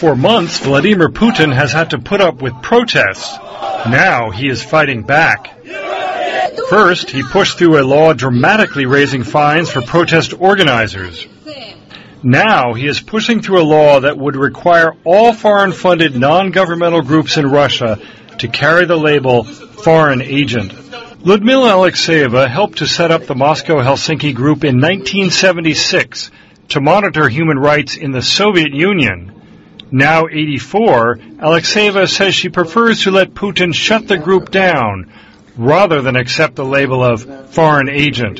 For months, Vladimir Putin has had to put up with protests. Now he is fighting back. First, he pushed through a law dramatically raising fines for protest organizers. Now he is pushing through a law that would require all foreign-funded non-governmental groups in Russia to carry the label foreign agent. Lyudmila Alexeyeva helped to set up the Moscow-Helsinki group in 1976 to monitor human rights in the Soviet Union. Now 84, Alexeyeva says she prefers to let Putin shut the group down rather than accept the label of foreign agent.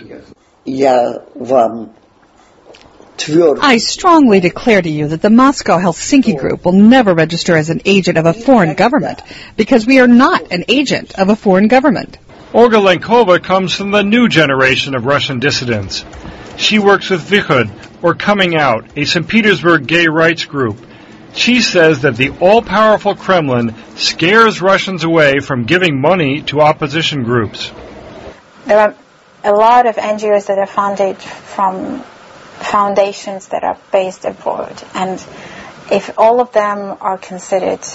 I strongly declare to you that the Moscow-Helsinki group will never register as an agent of a foreign government because we are not an agent of a foreign government. Olga Lenkova comes from the new generation of Russian dissidents. She works with Vychod, or Coming Out, a St. Petersburg gay rights group. She says that the all-powerful Kremlin scares Russians away from giving money to opposition groups. There are a lot of NGOs that are funded from foundations that are based abroad, and if all of them are considered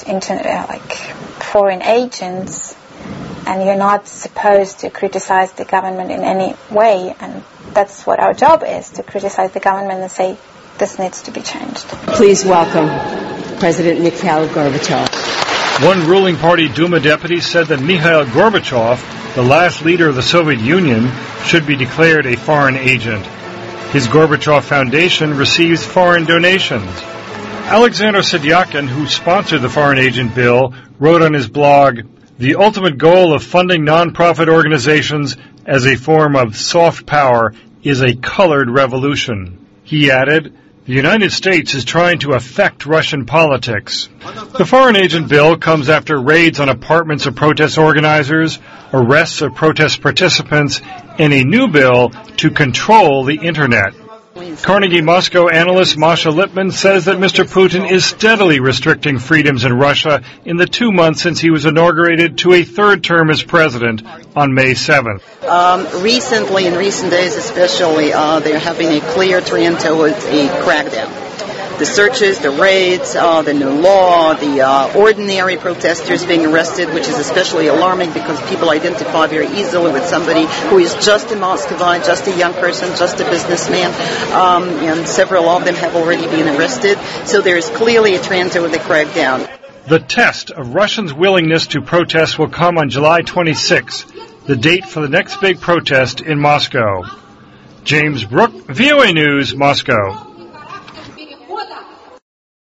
foreign agents, and you're not supposed to criticize the government in any way, and that's what our job is, to criticize the government and say this needs to be changed. Please welcome President Mikhail Gorbachev. One ruling party Duma deputy said that Mikhail Gorbachev, the last leader of the Soviet Union, should be declared a foreign agent. His Gorbachev Foundation receives foreign donations. Alexander Sedyakin, who sponsored the foreign agent bill, wrote on his blog, "The ultimate goal of funding nonprofit organizations as a form of soft power is a colored revolution." He added, "The United States is trying to affect Russian politics." The foreign agent bill comes after raids on apartments of protest organizers, arrests of protest participants, and a new bill to control the Internet. Carnegie Moscow analyst Masha Lipman says that Mr. Putin is steadily restricting freedoms in Russia in the 2 months since he was inaugurated to a third term as president on May 7th. Recently, in recent days especially, they're having a clear trend towards a crackdown. The searches, the raids, the new law, the ordinary protesters being arrested, which is especially alarming because people identify very easily with somebody who is just a Muscovite, just a young person, just a businessman, and several of them have already been arrested. So there is clearly a trend toward the crackdown. The test of Russians' willingness to protest will come on July 26, the date for the next big protest in Moscow. James Brooke, VOA News, Moscow.